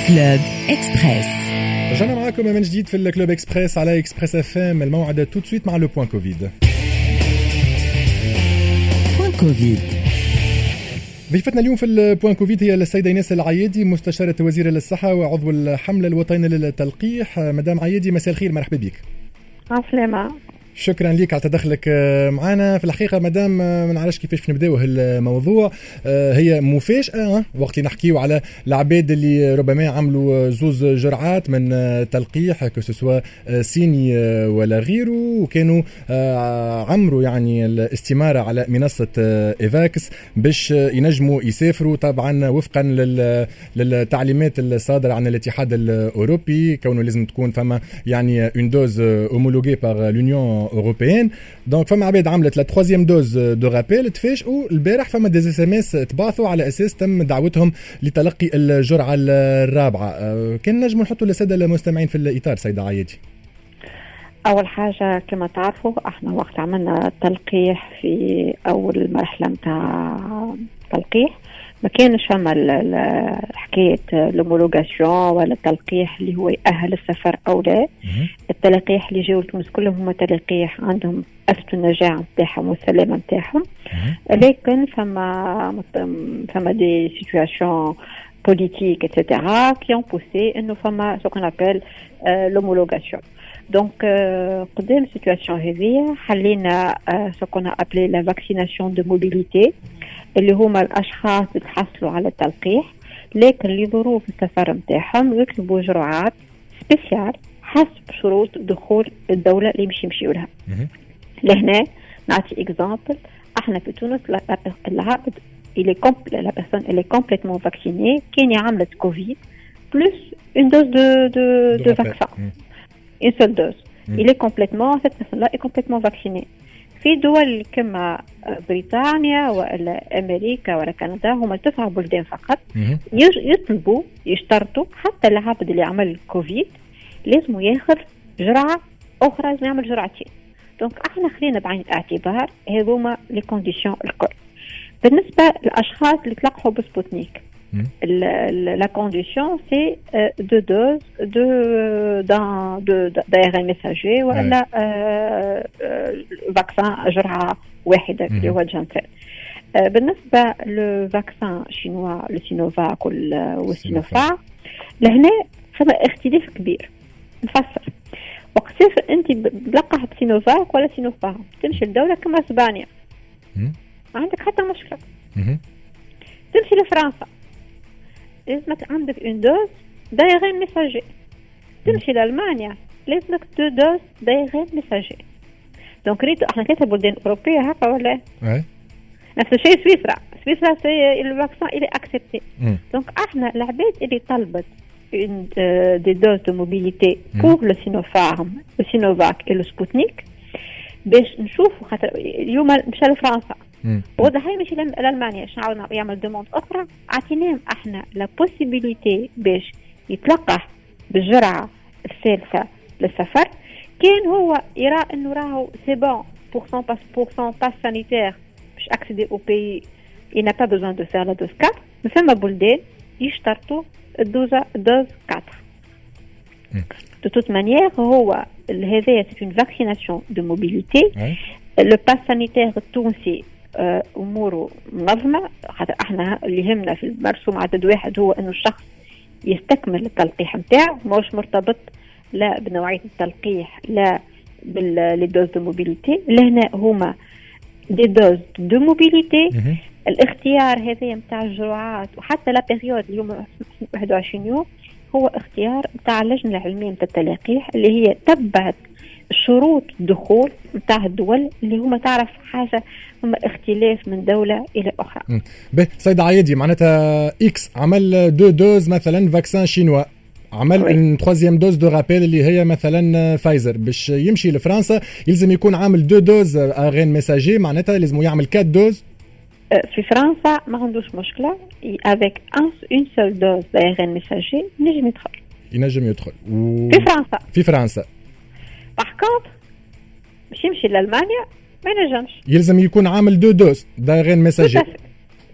كلوب إكسبريس. رجعنا معاكم من جديد في الكلوب إكسبريس على إكسبريس FM. الموعد tout de suite مع لو بوان كوفيد. بوان كوفيد. ضيفتنا اليوم في البوان كوفيد هي السيدة إيناس العيادي، مستشارة وزير الصحة وعضو الحملة الوطنية للتلقيح. مدام عيادي مساء الخير، مرحبا بك. عسلامة. شكرا لك على تدخلك معنا. في الحقيقة مدام ما نعرفش كيفاش نبداو هالموضوع. هي مفاجأة وقت اللي نحكيو على العباد اللي ربما عملوا زوز جرعات من تلقيح كسوا سيني ولا غيره، وكانوا عمروا يعني الاستمارة على منصة إيفاكس باش ينجموا يسافروا طبعا وفقا للتعليمات الصادرة عن الاتحاد الأوروبي، كونه لازم تكون فما يعني اون دوز اومولوغي باغ لونيون اوروبيين. دونك فما عباد عملت لا تروازيام دوز دو رابيل، تفاجئوا البارح فما دي اس ام اس تبعثوا على اساس تم دعوتهم لتلقي الجرعه الرابعه. كان نجم نحطوا للساده المستمعين في الاطار سيده عيادي. اول حاجه كما تعرفوا احنا وقت عملنا تلقيح في اول مرحله نتاع تلقيح ما كانش فما حكايه لومولوغاسيون ولا التلقيح اللي هو يأهل السفر او لا. التلقيح اللي جاوا لتونس كلهم هما تلقيح عندهم اثبتوا النجاعه نتاعهم والسلامه نتاعهم، لكن فما دي سيتواسيون politique, etc., qui ont poussé ce qu'on appelle l'homologation. Donc, قدام situation هذه حلينا ce qu'on a appelé la vaccination de mobilité اللي هما الأشخاص اللي تحصلوا على التلقيح لكن لظروف السفر نتاعهم يطلبوا جرعات سبيسيال حسب شروط دخول الدولة اللي يمشيوا لها. لهنا نعطي اكزامبل، احنا في تونس العبد la personne elle est complètement vaccinée, qui a عملت كوفيد plus une dose de vaccin, une seule dose. Cette personne-là est complètement vaccinée. في دول كما بريطانيا ولا أمريكا ولا كندا هما 9 بلدان فقط يشترطوا حتى العبد اللي عمل كوفيد لازم ياخذ جرعة أخرى، لازم يعمل جرعتين. دونك احنا خلينا بعين الاعتبار هذوما لي كونديسيون الكل. بالنسبة للأشخاص اللي تلقحوا بسبوتنيك la condition c'est deux doses d'ARN messager ولا vaccin جرعة واحدة اللي هو جانسن. بالنسبة للفاكسان شينوا السينوفاك والسينوفارم لهنا فما اختلاف كبير. نفسر وقت انت بتلقح بسينوفاك ولا سينوفارم تمشي الدولة كما اسبانيا ما عندك حتى مشكلة. تمشي لفرنسا لازمك عندك اون دوز دايرين ميساجي. تمشي لألمانيا لازمك 2 دوز دايرين ميساجي. دونك ريتو احنا 3 بلدان أوروبية هكا ولا نفس الشيء. سويسرا سي الفاكسان اللي اكسبتي. دونك احنا العباد اللي طلبت des doses de mobilité pour le Sinopharm, le Sinovac et le Sputnik باش نشوفوا خاطر اليوم مشى لفرنسا وغدا هيمشي لألمانيا شنو يعمل دوموند أخرى. عطيناهم احنا لا بوسيبيليتي باش يتلقح بالجرعة الثالثة للسفر. كان هو يرى انه راهو سي بون pour son pass sanitaire باش accéder au pays il n'a pas besoin de faire la dose 4. فما بلدان يشترطوا الدوز 4. De toute manière هو هذا c'est une vaccination de mobilité. Le pass sanitaire التونسي اموره منظمه خاطر احنا اللي يهمنا في المرسوم عدد واحد هو انه الشخص يستكمل التلقيح نتاعو، مش مرتبط لا بنوعيه التلقيح لا بالدوز دو موبيليتي. لهنا هما دي دوز دو موبيليتي. الاختيار هذا نتاع الجرعات وحتى لا بيريود اليوم 21 يوم هو اختيار نتاع اللجنه العلميه نتاع التلقيح اللي هي تبعت شروط الدخول نتاع الدول اللي هما تعرف حاجه هما اختلاف من دوله الى اخرى. سيد عيادي معناتها اكس عمل 2 دوز مثلا فاكسان شينوا، عمل 3 دوز دو رابيل اللي هي مثلا فايزر، باش يمشي لفرنسا يلزم يكون عامل 2 دوز ارين ميساجي، معناتها لازم يعمل 4 دوز. في فرنسا ما عندوش مشكله افيك اون سول دوز دايرين ميساجي ينجم يدخل في فرنسا. باغ كونطر باش يمشي لألمانيا ما ينجمش، يلزم يكون عامل 2 دوز دايرين ميساجي.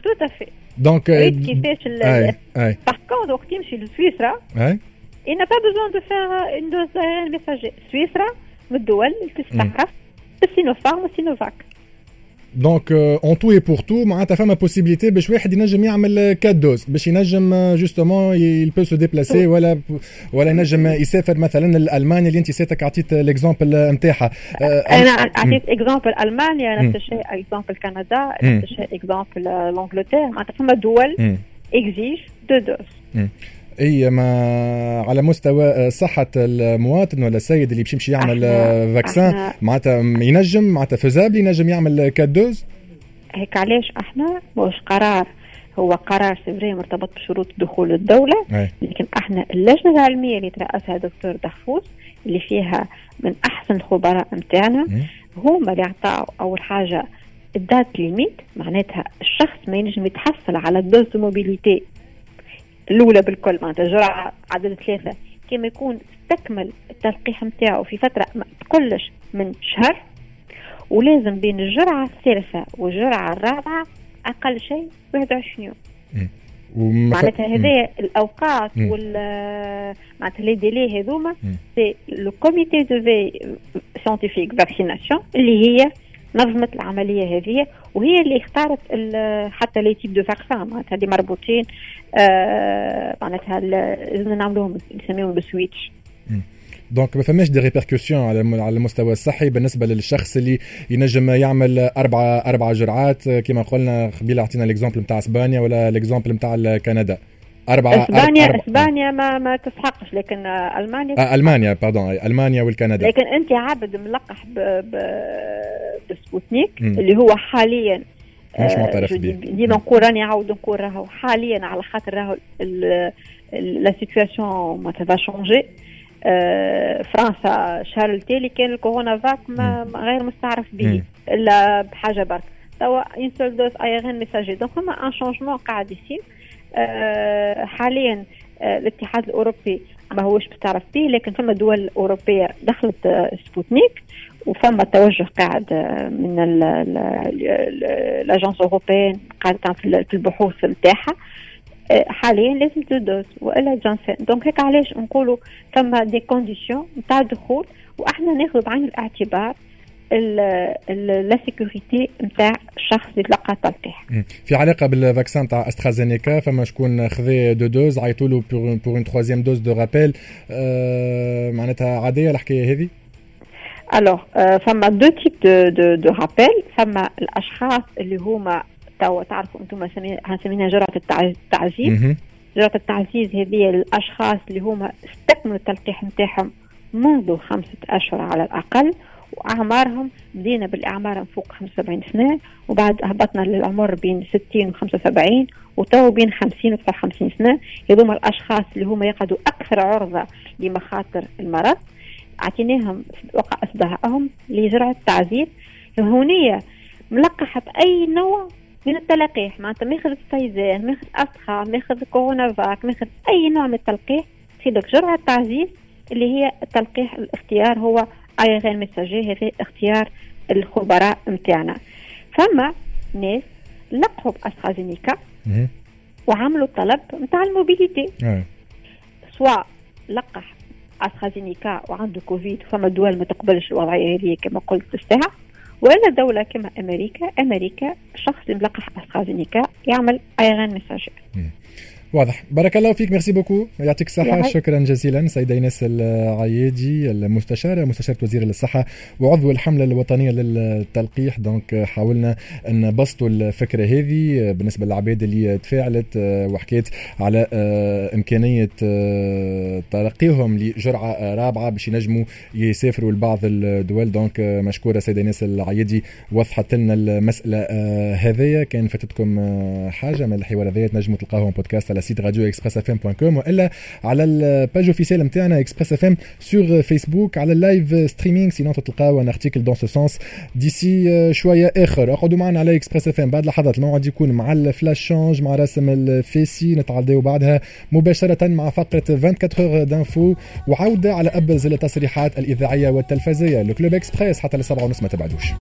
tout à fait. Donc كيفاش par contre وقت يمشي لسويسرا il n'a pas besoin de faire une dose d'ARN messager. سويسرا من الدول اللي تستعرف بالسينوفارم والسينوفاك. دونك اون تو اي بور تو معناتها فما بوسيبيليتي باش واحد ينجم يعمل 4 دوز باش ينجم جوستومون يل بو سو ديبلاسي ولا ينجم يسافر مثلا لالمانيا اللي انت سيتك عطيت ليكزامبل نتاعها. انا عطيت اكزامبل المانيا نفس الشيء اكزامبل كندا نفس الشيء اكزامبل لانجلتير معناتها فما دول اكزيج 2 دوز. اي ما على مستوى صحه المواطن ولا السيد اللي باش يمشي يعمل فاكسان معناتها ينجم معناتها فيزابل ينجم يعمل 4 دوز. هيك علاش احنا مش قرار هو قرار سيفري مرتبط بشروط دخول الدوله لكن احنا اللجنه العلميه اللي ترأسها دكتور دحفوس اللي فيها من احسن الخبراء نتاعنا هما اللي عطاو اول حاجه الدات ليميت معناتها الشخص ما ينجم يتحصل على الدوز موبيليتي الأولى بالكل معناتها جرعة عدد 3 كما يكون استكمل التلقيح نتاعو في فترة ما تقلش من شهر ولازم بين الجرعة الثالثة والجرعة الرابعة أقل شيء 21 يوم. معناتها هذه الأوقات معناتها لي ديلي هذوما سي لو كوميتي دو في ساينتيفيك فاكسيناسيون اللي هي نظمت العملية هذه وهي اللي اختارت حتى لي تيب دو فاكسان معناتها اللي مربوطين معناتها لازم نعملوهم نسميهم بسويتش. دونك ما فماش دي ريبركوسيون على المستوى الصحي بالنسبه للشخص اللي ينجم يعمل 4 جرعات كما قلنا قبيله اعطينا ليكزامبل نتاع اسبانيا ولا ليكزامبل نتاع كندا. اسبانيا ما تسحقش لكن المانيا باردون المانيا والكندا. لكن انت عبد ملقح بسبوتنيك اللي هو حاليا مش معترف به. ديما نقول راني عاود نقول راهو حاليا على خاطر راهو لا سيتوياسيون ما تبا شونجي. فرنسا الشهر التالي كان الكورونا فاك غير مستعرف به الا بحاجه برك توا اون سول دوز ايرين ميساجي دونك هما ان شونجمون قاعد يصير. حاليا الاتحاد الأوروبي ما هوش بتعرف به لكن فما دول أوروبية دخلت سبوتنيك وفما توجه قاعد من الأجانس أوروبيين قاعدة في البحوث نتاعها حاليا لازم تدوز وإلا جانسين. دونك هيك علاش نقولوا فما دي كونديسيون نتاع الدخول واحنا ناخذ بعين الاعتبار لا سيكوريتي نتاع الشخص اللي تلقى تلقيح. في علاقه بالفاكسان نتاع استرازينيكا فما شكون خذا 2 دوز عيطوا له بور اون 3 دوز دو رابيل معناتها عاديه الحكايه هذه. الوغ فما 2 تيب دو رابيل. فما الاشخاص اللي هما توا تعرفوا انتم هنسميها جرعه التعزيز. جرعه التعزيز هذه الاشخاص اللي هما استكملوا التلقيح نتاعهم منذ 5 أشهر على الاقل وأعمارهم بدينا بالأعمار فوق 75 سنة وبعد هبطنا للعمر بين 60 و 75 وتو بين 50 و 59 سنة. هذوما الأشخاص اللي هم يقعدوا أكثر عرضة لمخاطر المرض أعطيناهم وقع إصداءهم لجرعة تعزيز هونية ملقحة بأي نوع من التلقيح معناتها ماخذ فايزر ماخذ أسترا ماخذ كورونا فاك ماخذ أي نوع من التلقيح في لك جرعة تعزيز اللي هي التلقيح الاختيار هو ايرين ميساجي. هذا اختيار الخبراء نتاعنا. فما ناس لقحوا باسترازينيكا وعملوا طلب نتاع الموبيليتي سواء لقح استرازينيكا وعنده كوفيد فما دول ما تقبلش الوضعيه هذه كما قلت الساعه ولا دوله كما امريكا شخص اللي ملقح استرازينيكا يعمل ايرين ميساجي. واضح. بارك الله فيك. ميرسي بوكو. يعطيك الصحة. شكرا جزيلا سيدة إيناس العيادي مستشارة وزير الصحة وعضو الحملة الوطنية للتلقيح. دونك حاولنا أن نبسطوا الفكرة هذه بالنسبة للعباد اللي تفاعلت وحكيت على إمكانية تلقيهم لجرعة رابعة باش ينجموا يسافروا لبعض الدول. دونك مشكورة سيدة إيناس العيادي وضحت لنا المسألة هذية. كان فاتتكم حاجة من الحوار هذا تنجموا تلقاهم بودكاست على سيت راديو expressfm.com والا على الباج اوفيسيال نتاعنا اكسبريس اف ام سور فيسبوك على اللايف ستريمينغ. سينو تلقاو ان ارتيكل دون سو سونس ديسي شويه اخر. اقعدوا معنا على اكسبريس اف ام بعد لحظات. الموعد يكون مع الفلاش شانج مع راسم الفيسي نتعداو بعدها مباشره مع فقره 24 اور دانفو وعوده على ابرز التصريحات الاذاعيه والتلفزيونيه. لو كلوب اكسبريس حتى ل7:30 ما تبعدوش.